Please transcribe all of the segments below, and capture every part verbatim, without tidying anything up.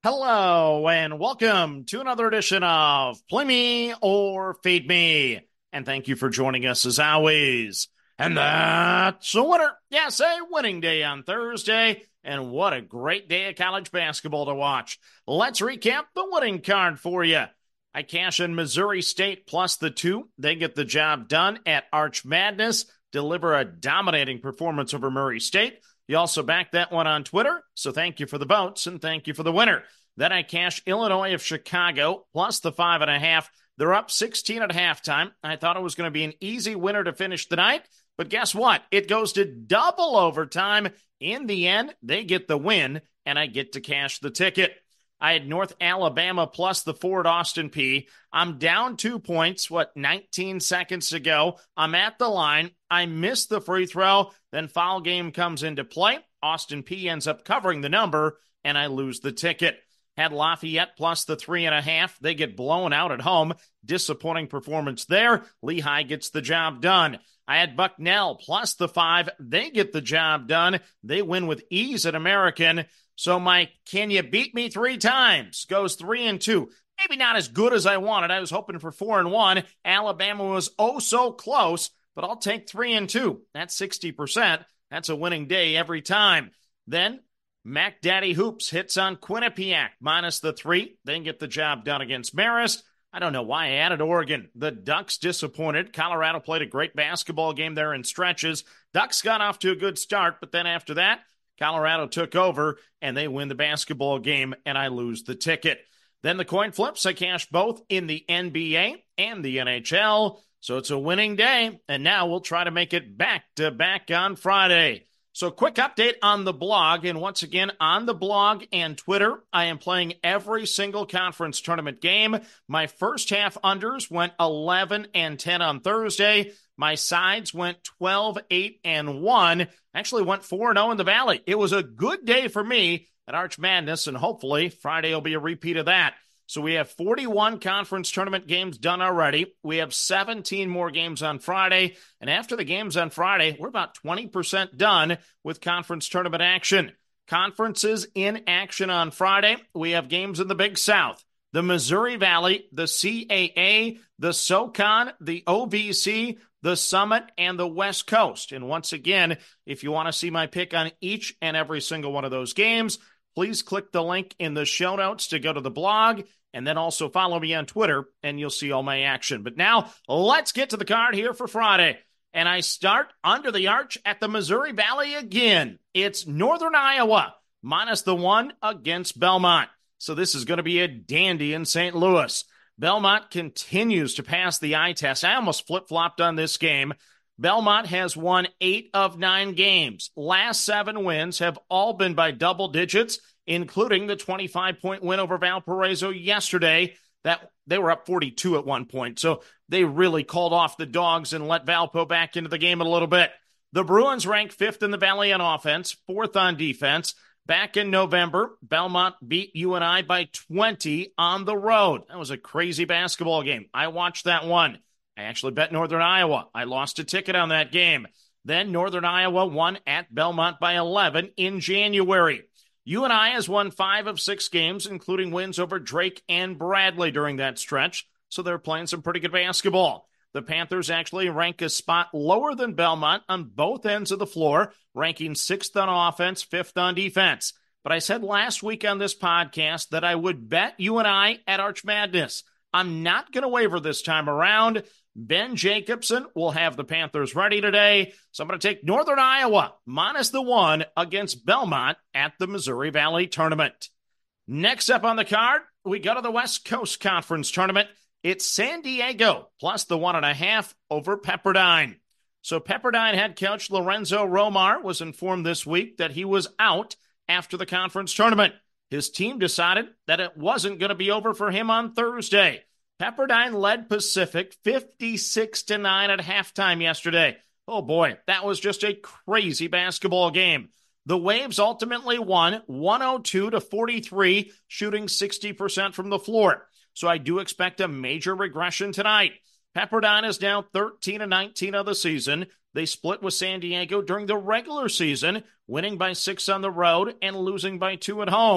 Hello and welcome to another edition of Play Me or Fade Me. And thank you for joining us as always. And that's a winner. Yes, a winning day on Thursday. And what a great day of college basketball to watch. Let's recap the winning card for you. I cash in Missouri State plus the two. They get the job done at Arch Madness, deliver a dominating performance over Murray State. You also backed that one on Twitter, so thank you for the votes and thank you for the winner. Then I cash Illinois of Chicago plus the five and a half. They're up sixteen at halftime. I thought it was going to be an easy winner to finish the night, but guess what? It goes to double overtime. In the end, they get the win, and I get to cash the ticket. I had North Alabama plus the four at Austin Peay. I'm down two points, what, nineteen seconds to go. I'm at the line. I missed the free throw. Then foul game comes into play. Austin Peay ends up covering the number, and I lose the ticket. Had Lafayette plus the three and a half. They get blown out at home. Disappointing performance there. Lehigh gets the job done. I had Bucknell plus the five. They get the job done. They win with ease at American. So my can you beat me three times goes three and two. Maybe not as good as I wanted. I was hoping for four and one. Alabama was oh so close, but I'll take three and two. That's sixty percent. That's a winning day every time. Then Mac Daddy Hoops hits on Quinnipiac minus the three. Then get the job done against Marist. I don't know why I added Oregon. The Ducks disappointed. Colorado played a great basketball game there in stretches. Ducks got off to a good start, but then after that, Colorado took over, and they win the basketball game, and I lose the ticket. Then the coin flips. I cash both in the N B A and the N H L, so it's a winning day, and now we'll try to make it back-to-back on Friday. So quick update on the blog, and once again, on the blog and Twitter, I am playing every single conference tournament game. My first half unders went eleven and ten on Thursday. My sides went twelve, eight, and one. Actually went four and oh in the Valley. It was a good day for me at Arch Madness, and hopefully Friday will be a repeat of that. So we have forty-one conference tournament games done already. We have seventeen more games on Friday. And after the games on Friday, we're about twenty percent done with conference tournament action. Conferences in action on Friday. We have games in the Big South, the Missouri Valley, the C A A, the SoCon, the O V C, the Summit, and the West Coast. And once again, if you want to see my pick on each and every single one of those games, please click the link in the show notes to go to the blog, and then also follow me on Twitter, and you'll see all my action. But now, let's get to the card here for Friday. And I start under the arch at the Missouri Valley again. It's Northern Iowa, minus the one against Belmont. So this is going to be a dandy in Saint Louis. Belmont continues to pass the eye test. I almost flip-flopped on this game. Belmont has won eight of nine games. Last seven wins have all been by double digits, including the twenty-five point win over Valparaiso yesterday. That they were up forty-two at one point, so they really called off the dogs and let Valpo back into the game a little bit. The Bruins rank fifth in the Valley on offense, fourth on defense. Back in November, Belmont beat U N I by twenty on the road. That was a crazy basketball game. I watched that one. I actually bet Northern Iowa. I lost a ticket on that game. Then Northern Iowa won at Belmont by eleven in January. U N I has won five of six games, including wins over Drake and Bradley during that stretch, so they're playing some pretty good basketball. The Panthers actually rank a spot lower than Belmont on both ends of the floor, ranking sixth on offense, fifth on defense. But I said last week on this podcast that I would bet U N I at Arch Madness. I'm not going to waver this time around. Ben Jacobson will have the Panthers ready today. So I'm going to take Northern Iowa minus the one against Belmont at the Missouri Valley Tournament. Next up on the card, we go to the West Coast Conference Tournament. It's San Diego plus the one and a half over Pepperdine. So Pepperdine head coach Lorenzo Romar was informed this week that he was out after the conference tournament. His team decided that it wasn't going to be over for him on Thursday. Pepperdine led Pacific fifty-six to nine at halftime yesterday. Oh boy, that was just a crazy basketball game. The Waves ultimately won one oh two to forty-three, shooting sixty percent from the floor. So I do expect a major regression tonight. Pepperdine is now thirteen and nineteen of the season. They split with San Diego during the regular season, winning by six on the road and losing by two at home.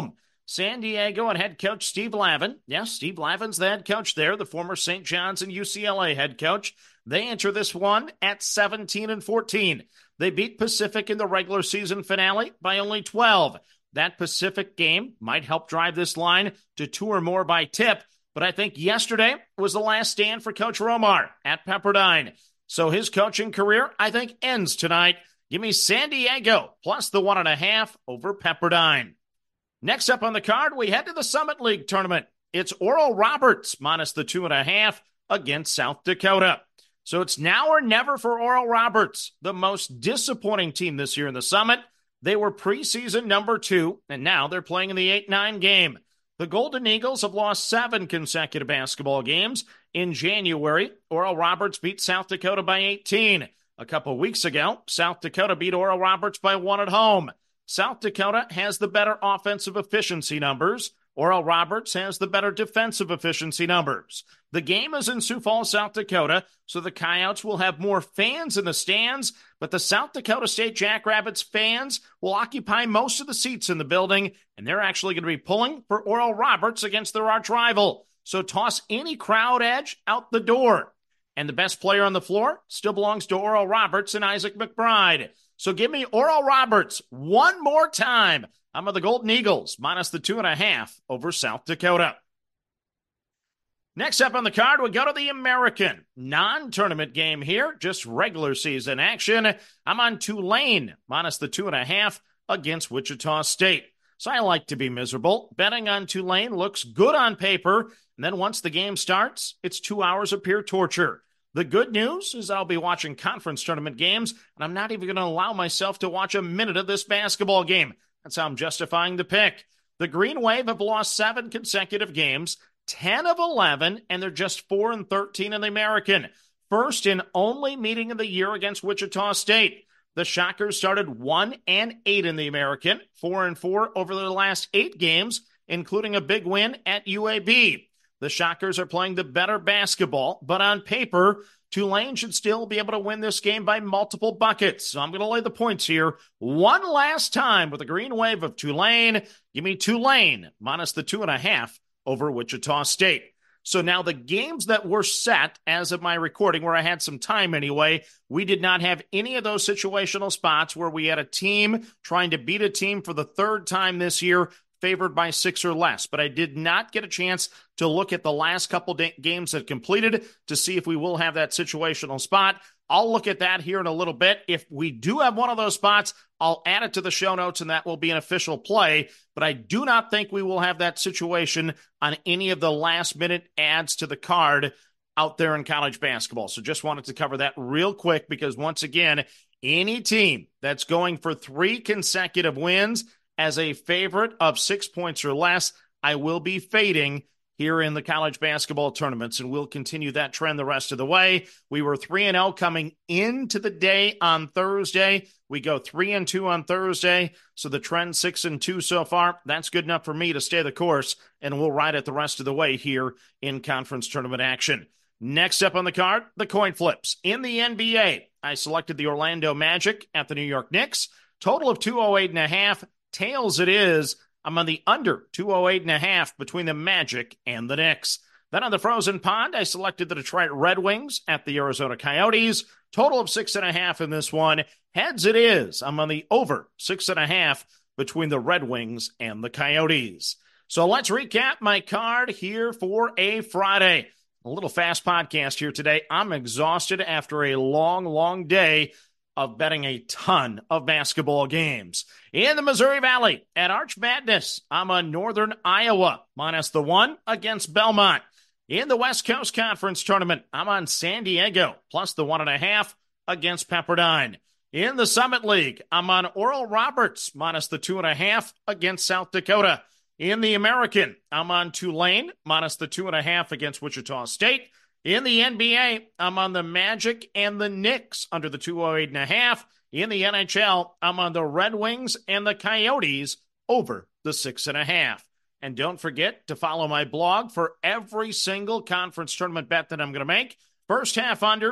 San Diego and head coach Steve Lavin. Yes, Steve Lavin's the head coach there, the former Saint John's and U C L A head coach. They enter this one at seventeen and fourteen. They beat Pacific in the regular season finale by only twelve. That Pacific game might help drive this line to two or more by tip, but I think yesterday was the last stand for Coach Romar at Pepperdine. So his coaching career, I think, ends tonight. Give me San Diego plus the one and a half over Pepperdine. Next up on the card, we head to the Summit League tournament. It's Oral Roberts minus the two and a half against South Dakota. So it's now or never for Oral Roberts, the most disappointing team this year in the Summit. They were preseason number two, and now they're playing in the eight nine game. The Golden Eagles have lost seven consecutive basketball games. In January, Oral Roberts beat South Dakota by eighteen. A couple weeks ago, South Dakota beat Oral Roberts by one at home. South Dakota has the better offensive efficiency numbers. Oral Roberts has the better defensive efficiency numbers. The game is in Sioux Falls, South Dakota, so the Coyotes will have more fans in the stands, but the South Dakota State Jackrabbits fans will occupy most of the seats in the building, and they're actually going to be pulling for Oral Roberts against their arch rival. So toss any crowd edge out the door. And the best player on the floor still belongs to Oral Roberts and Isaac McBride. So give me Oral Roberts one more time. I'm on the Golden Eagles, minus the two and a half over South Dakota. Next up on the card, we go to the American non-tournament game here, just regular season action. I'm on Tulane, minus the two and a half against Wichita State. So I like to be miserable. Betting on Tulane looks good on paper, and then once the game starts, it's two hours of pure torture. The good news is I'll be watching conference tournament games, and I'm not even going to allow myself to watch a minute of this basketball game. That's how I'm justifying the pick. The Green Wave have lost seven consecutive games, ten of eleven, and they're just four and thirteen in the American. First and only meeting of the year against Wichita State. The Shockers started one and eight in the American, four and four over their last eight games, including a big win at U A B. The Shockers are playing the better basketball, but on paper, Tulane should still be able to win this game by multiple buckets. So I'm going to lay the points here one last time with the Green Wave of Tulane. Give me Tulane minus the two and a half over Wichita State. So now the games that were set as of my recording, where I had some time anyway, we did not have any of those situational spots where we had a team trying to beat a team for the third time this year, favored by six or less. But I did not get a chance to look at the last couple de- games that completed to see if we will have that situational spot. I'll look at that here in a little bit. If we do have one of those spots, I'll add it to the show notes, and that will be an official play. But I do not think we will have that situation on any of the last-minute adds to the card out there in college basketball. So just wanted to cover that real quick because, once again, any team that's going for three consecutive wins as a favorite of six points or less, I will be fading here in the college basketball tournaments, and we'll continue that trend the rest of the way. We were three and oh coming into the day on Thursday. We go three and two on Thursday, so the trend six and two so far. That's good enough for me to stay the course, and we'll ride it the rest of the way here in conference tournament action. Next up on the card, the coin flips. In the N B A, I selected the Orlando Magic at the New York Knicks. Total of two oh eight and a half. Tails it is. I'm on the under two oh eight and a half between the Magic and the Knicks. Then on the frozen pond, I selected the Detroit Red Wings at the Arizona Coyotes. Total of six and a half in this one. Heads it is. I'm on the over six and a half between the Red Wings and the Coyotes. So let's recap my card here for a Friday. A little fast podcast here today. I'm exhausted after a long, long day of betting a ton of basketball games. In the Missouri Valley, at Arch Madness, I'm on Northern Iowa, minus the one against Belmont. In the West Coast Conference Tournament, I'm on San Diego, plus the one and a half against Pepperdine. In the Summit League, I'm on Oral Roberts, minus the two and a half against South Dakota. In the American, I'm on Tulane, minus the two and a half against Wichita State. In the N B A, I'm on the Magic and the Knicks under the two oh eight and a half. In the N H L, I'm on the Red Wings and the Coyotes over the six and a half. And don't forget to follow my blog for every single conference tournament bet that I'm going to make. First half unders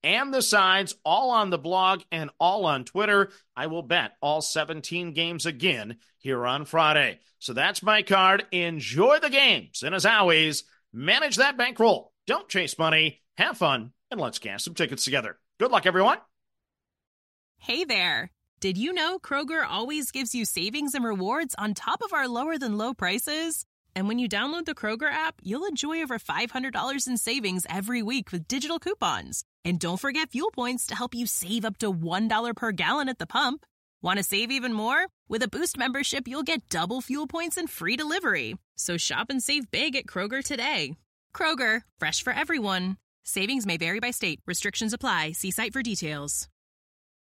and the sides, all on the blog and all on Twitter. I will bet all seventeen games again here on Friday. So that's my card. Enjoy the games. And as always, manage that bankroll. Don't chase money. Have fun. And let's cash some tickets together. Good luck, everyone. Hey there. Did you know Kroger always gives you savings and rewards on top of our lower than low prices? And when you download the Kroger app, you'll enjoy over five hundred dollars in savings every week with digital coupons. And don't forget fuel points to help you save up to one dollar per gallon at the pump. Want to save even more? With a Boost membership, you'll get double fuel points and free delivery. So shop and save big at Kroger today. Kroger, fresh for everyone. Savings may vary by state. Restrictions apply. See site for details.